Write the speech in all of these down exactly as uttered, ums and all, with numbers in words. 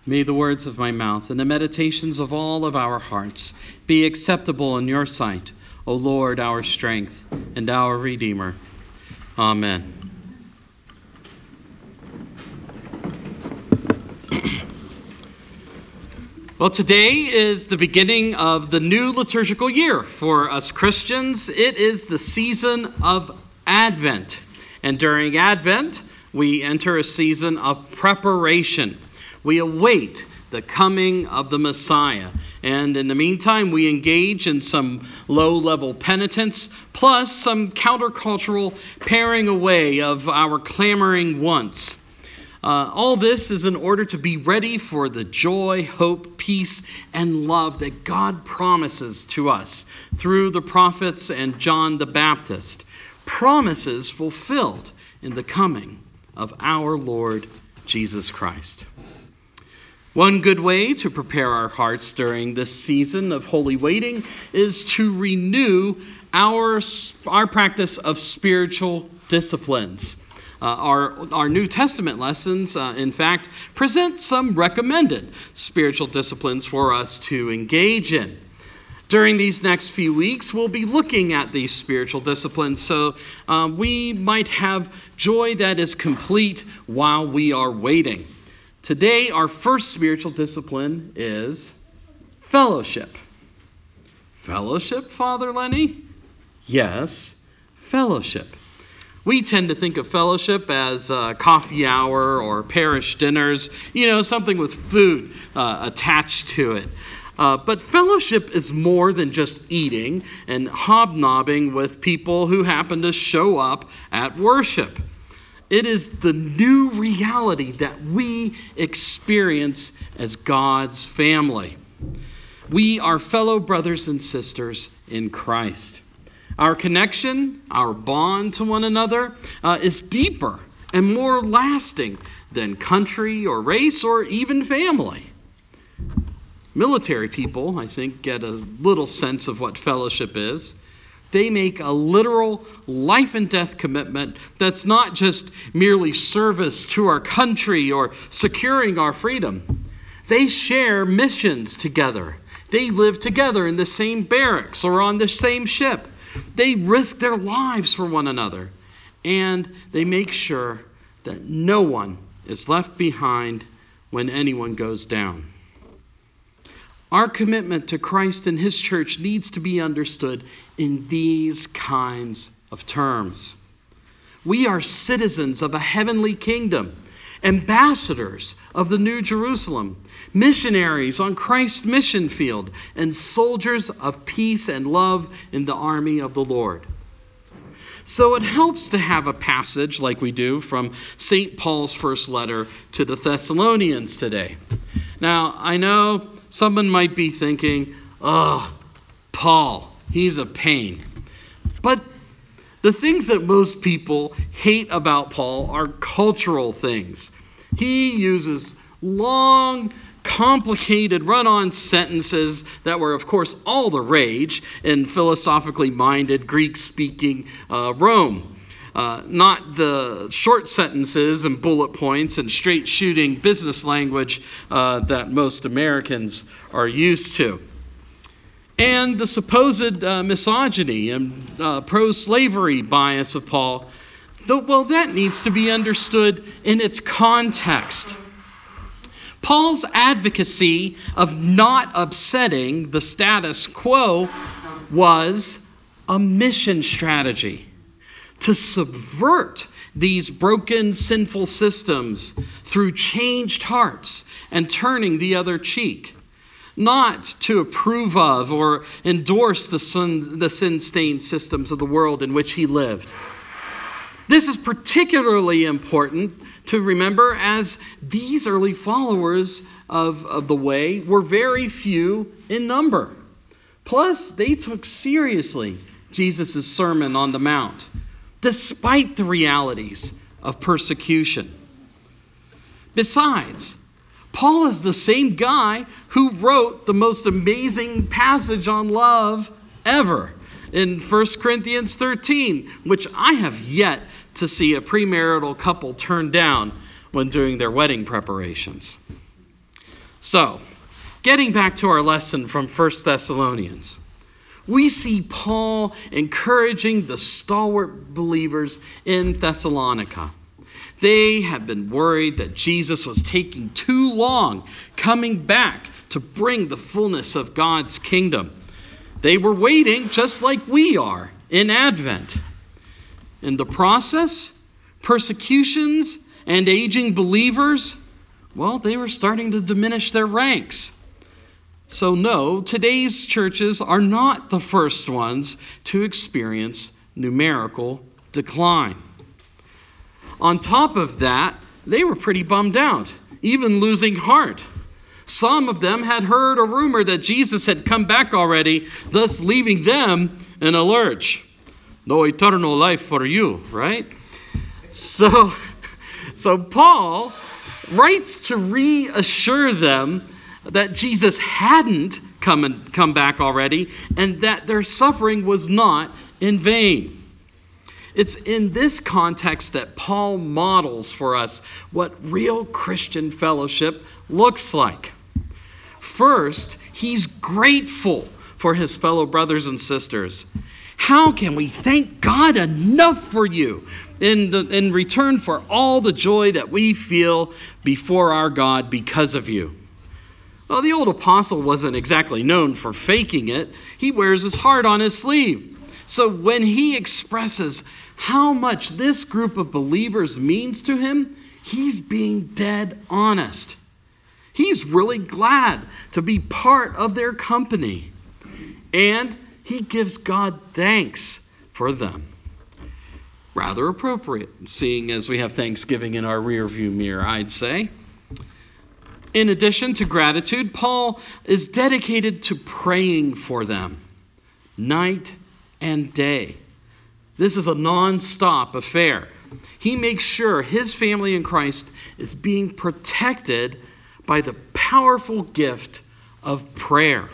May the words of my mouth and the meditations of all of our hearts be acceptable in your sight, O Lord, our strength and our Redeemer. Amen. Well, today is the beginning of the new liturgical year for us Christians. It is the season of Advent. And during Advent, we enter a season of preparation. We await the coming of the Messiah. And in the meantime, we engage in some low-level penitence, plus some countercultural paring away of our clamoring wants. Uh, all this is in order to be ready for the joy, hope, peace, and love that God promises to us through the prophets and John the Baptist. Promises fulfilled in the coming of our Lord Jesus Christ. One good way to prepare our hearts during this season of holy waiting is to renew our, our practice of spiritual disciplines. Uh, our, our New Testament lessons, uh, in fact, present some recommended spiritual disciplines for us to engage in. During these next few weeks, we'll be looking at these spiritual disciplines so um, we might have joy that is complete while we are waiting. Today, our first spiritual discipline is fellowship. Fellowship, Father Lenny? Yes, fellowship. We tend to think of fellowship as uh, coffee hour or parish dinners, you know, something with food uh, attached to it. Uh, but fellowship is more than just eating and hobnobbing with people who happen to show up at worship. It is the new reality that we experience as God's family. We are fellow brothers and sisters in Christ. Our connection, our bond to one another uh, is deeper and more lasting than country or race or even family. Military people, I think, get a little sense of what fellowship is. They make a literal life and death commitment that's not just merely service to our country or securing our freedom. They share missions together. They live together in the same barracks or on the same ship. They risk their lives for one another, and they make sure that no one is left behind when anyone goes down. Our commitment to Christ and His church needs to be understood in these kinds of terms. We are citizens of a heavenly kingdom, ambassadors of the New Jerusalem, missionaries on Christ's mission field, and soldiers of peace and love in the army of the Lord. So it helps to have a passage like we do from Saint Paul's first letter to the Thessalonians today. Now, I know someone might be thinking, oh, Paul, he's a pain. But the things that most people hate about Paul are cultural things. He uses long, complicated, run-on sentences that were, of course, all the rage in philosophically minded, Greek-speaking uh, Rome. Uh, not the short sentences and bullet points and straight-shooting business language uh, that most Americans are used to. And the supposed uh, misogyny and uh, pro-slavery bias of Paul, though, well, that needs to be understood in its context. Paul's advocacy of not upsetting the status quo was a mission strategy to subvert these broken, sinful systems through changed hearts and turning the other cheek. Not to approve of or endorse the sin, the sin-stained systems of the world in which he lived. This is particularly important to remember as these early followers of, of the way were very few in number. Plus, they took seriously Jesus' Sermon on the Mount, despite the realities of persecution. Besides, Paul is the same guy who wrote the most amazing passage on love ever in First Corinthians thirteen, which I have yet to see a premarital couple turn down when doing their wedding preparations. So, getting back to our lesson from First Thessalonians, we see Paul encouraging the stalwart believers in Thessalonica. They have been worried that Jesus was taking too long coming back to bring the fullness of God's kingdom. They were waiting just like we are in Advent. In the process, persecutions and aging believers, well, they were starting to diminish their ranks. So no, today's churches are not the first ones to experience numerical decline. On top of that, they were pretty bummed out, even losing heart. Some of them had heard a rumor that Jesus had come back already, thus leaving them in a lurch. No eternal life for you, right? So, so Paul writes to reassure them that Jesus hadn't come and come back already, and that their suffering was not in vain. It's in this context that Paul models for us what real Christian fellowship looks like. First, he's grateful for his fellow brothers and sisters. How can we thank God enough for you in, the, in return for all the joy that we feel before our God because of you? Well, the old apostle wasn't exactly known for faking it. He wears his heart on his sleeve. So when he expresses how much this group of believers means to him, he's being dead honest. He's really glad to be part of their company. And he gives God thanks for them. Rather appropriate, seeing as we have Thanksgiving in our rearview mirror, I'd say. In addition to gratitude, Paul is dedicated to praying for them night and day. This is a non-stop affair. He makes sure his family in Christ is being protected by the powerful gift of prayer.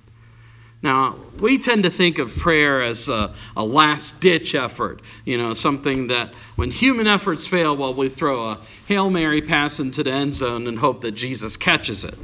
Now, we tend to think of prayer as a, a last-ditch effort. You know, something that when human efforts fail, well, we throw a Hail Mary pass into the end zone and hope that Jesus catches it.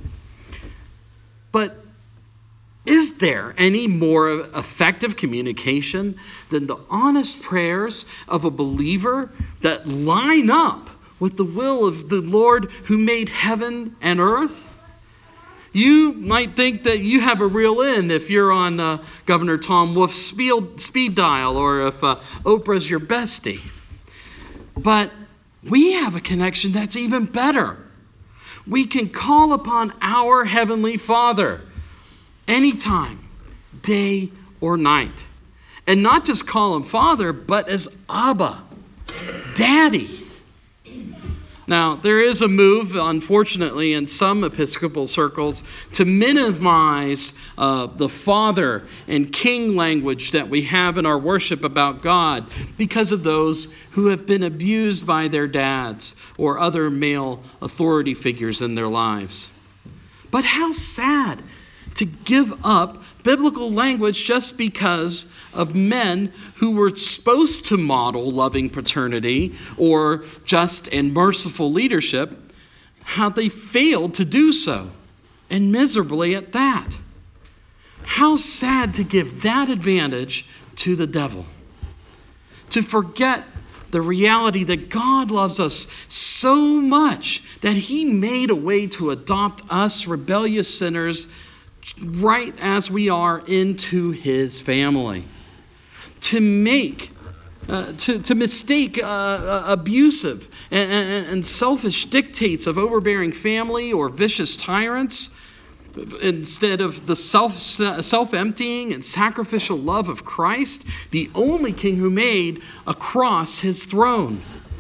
But is there any more effective communication than the honest prayers of a believer that line up with the will of the Lord who made heaven and earth? You might think that you have a real in if you're on uh, Governor Tom Wolf's speed, speed dial, or if uh, Oprah's your bestie. But we have a connection that's even better. We can call upon our Heavenly Father anytime, day or night. And not just call him Father, but as Abba, Daddy. Now, there is a move, unfortunately, in some Episcopal circles to minimize uh, the father and king language that we have in our worship about God because of those who have been abused by their dads or other male authority figures in their lives. But how sad to give up biblical language just because of men who were supposed to model loving paternity or just and merciful leadership, how they failed to do so, and miserably at that. How sad to give that advantage to the devil. To forget the reality that God loves us so much that he made a way to adopt us rebellious sinners right as we are into his family. To make, uh, to, to mistake uh, uh, abusive and, and, and selfish dictates of overbearing family or vicious tyrants instead of the self, self-emptying and sacrificial love of Christ, the only king who made across his throne.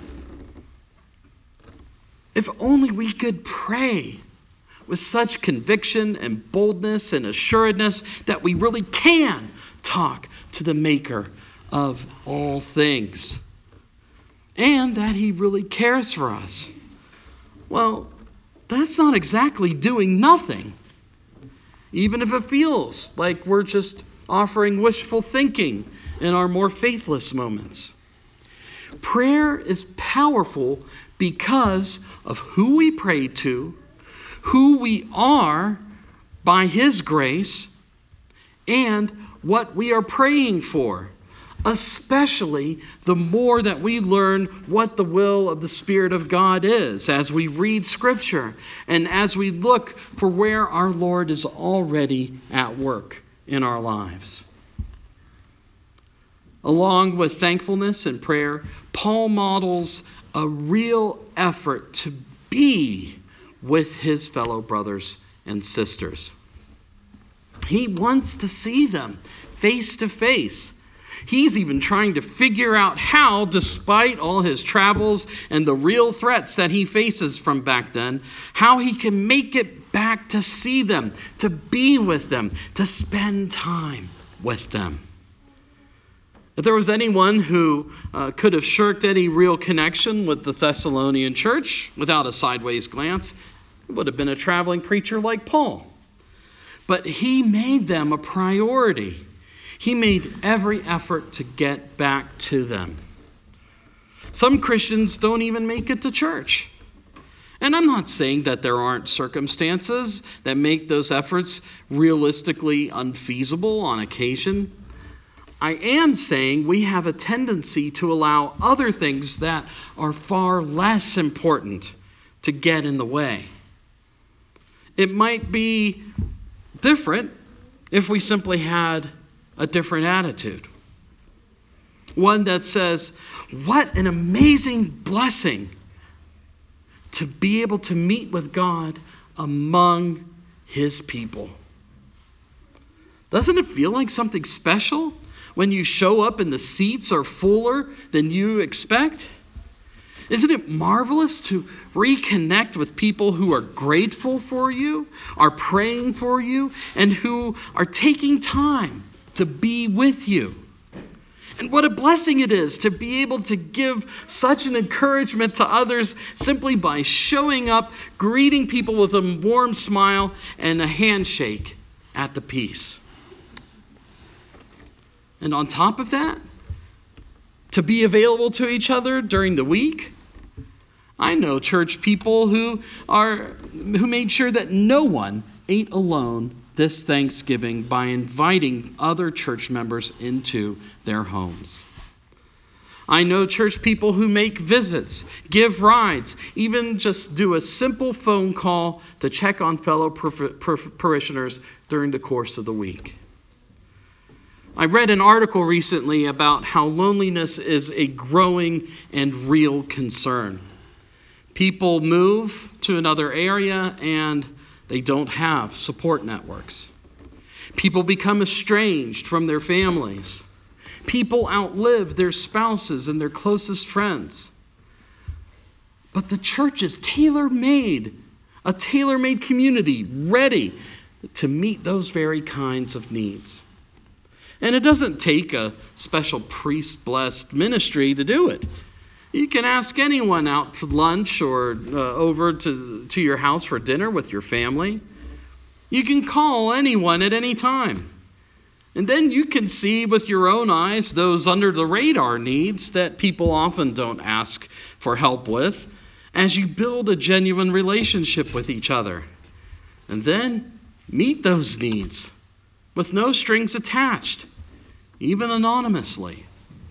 If only we could pray with such conviction and boldness and assuredness that we really can talk to the Maker of all things. And that he really cares for us. Well, that's not exactly doing nothing. Even if it feels like we're just offering wishful thinking in our more faithless moments. Prayer is powerful because of who we pray to, who we are by His grace and what we are praying for, especially the more that we learn what the will of the Spirit of God is as we read Scripture and as we look for where our Lord is already at work in our lives. Along with thankfulness and prayer, Paul models a real effort to be with his fellow brothers and sisters. He wants to see them face to face. He's even trying to figure out how, despite all his travels and the real threats that he faces from back then, how he can make it back to see them, to be with them, to spend time with them. If there was anyone who uh, could have shirked any real connection with the Thessalonian church without a sideways glance, it would have been a traveling preacher like Paul. But he made them a priority. He made every effort to get back to them. Some Christians don't even make it to church. And I'm not saying that there aren't circumstances that make those efforts realistically unfeasible on occasion. I am saying we have a tendency to allow other things that are far less important to get in the way. It might be different if we simply had a different attitude. One that says, what an amazing blessing to be able to meet with God among His people. Doesn't it feel like something special when you show up and the seats are fuller than you expect? Isn't it marvelous to reconnect with people who are grateful for you, are praying for you, and who are taking time to be with you? And what a blessing it is to be able to give such an encouragement to others simply by showing up, greeting people with a warm smile and a handshake at the peace. And on top of that, to be available to each other during the week. I know church people who are who made sure that no one ate alone this Thanksgiving by inviting other church members into their homes. I know church people who make visits, give rides, even just do a simple phone call to check on fellow parishioners during the course of the week. I read an article recently about how loneliness is a growing and real concern. People move to another area and they don't have support networks. People become estranged from their families. People outlive their spouses and their closest friends. But the church is tailor-made, a tailor-made community ready to meet those very kinds of needs. And it doesn't take a special priest-blessed ministry to do it. You can ask anyone out to lunch or uh, over to, to your house for dinner with your family. You can call anyone at any time. And then you can see with your own eyes those under-the-radar needs that people often don't ask for help with as you build a genuine relationship with each other. And then meet those needs with no strings attached, even anonymously.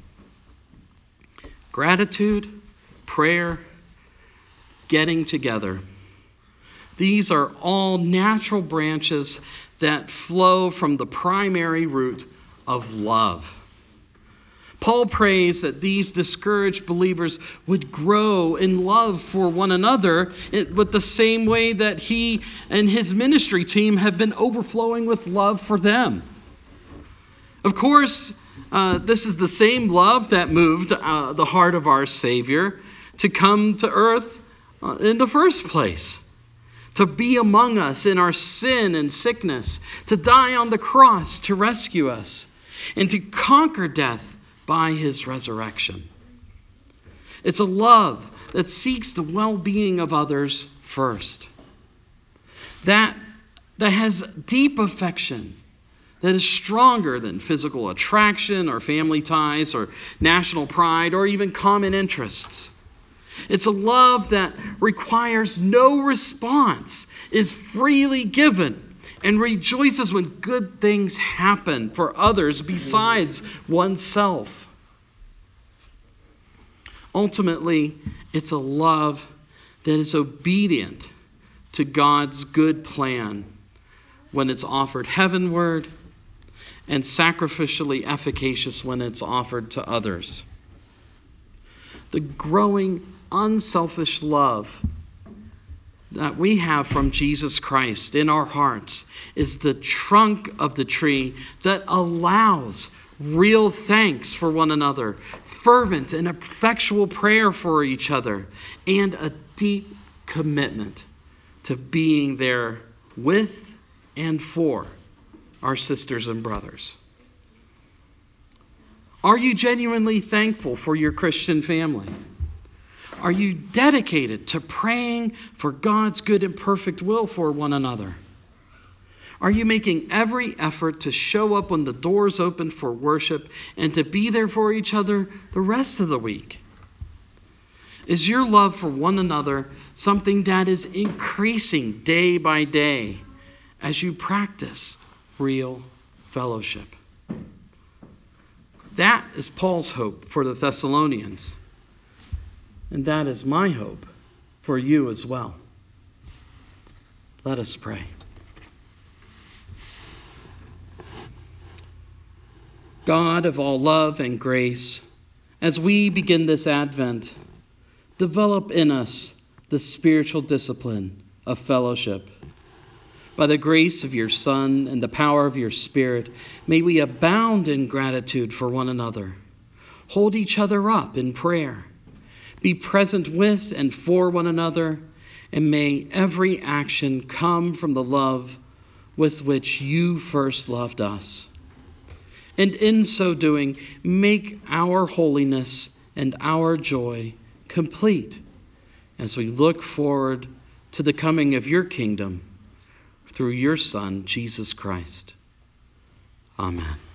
Gratitude, prayer, getting together. These are all natural branches that flow from the primary root of love. Paul prays that these discouraged believers would grow in love for one another with the same way that he and his ministry team have been overflowing with love for them. Of course, uh, this is the same love that moved uh, the heart of our Savior to come to earth uh, in the first place, to be among us in our sin and sickness, to die on the cross to rescue us, and to conquer death by his resurrection. It's a love that seeks the well-being of others first, that, that has deep affection, that is stronger than physical attraction or family ties or national pride or even common interests. It's a love that requires no response is freely given and rejoices when good things happen for others besides oneself. Ultimately, it's a love that is obedient to God's good plan when it's offered heavenward, and sacrificially efficacious when it's offered to others. The growing, unselfish love that we have from Jesus Christ in our hearts is the trunk of the tree that allows real thanks for one another, fervent and effectual prayer for each other, and a deep commitment to being there with and for our sisters and brothers. Are you genuinely thankful for your Christian family? Are you dedicated to praying for God's good and perfect will for one another? Are you making every effort to show up when the doors open for worship and to be there for each other the rest of the week? Is your love for one another something that is increasing day by day as you practice real fellowship? That is Paul's hope for the Thessalonians. And that is my hope for you as well. Let us pray. God of all love and grace, as we begin this Advent, develop in us the spiritual discipline of fellowship. By the grace of your Son and the power of your Spirit, may we abound in gratitude for one another, hold each other up in prayer, be present with and for one another, and may every action come from the love with which you first loved us. And in so doing, make our holiness and our joy complete as we look forward to the coming of your kingdom through your Son, Jesus Christ. Amen.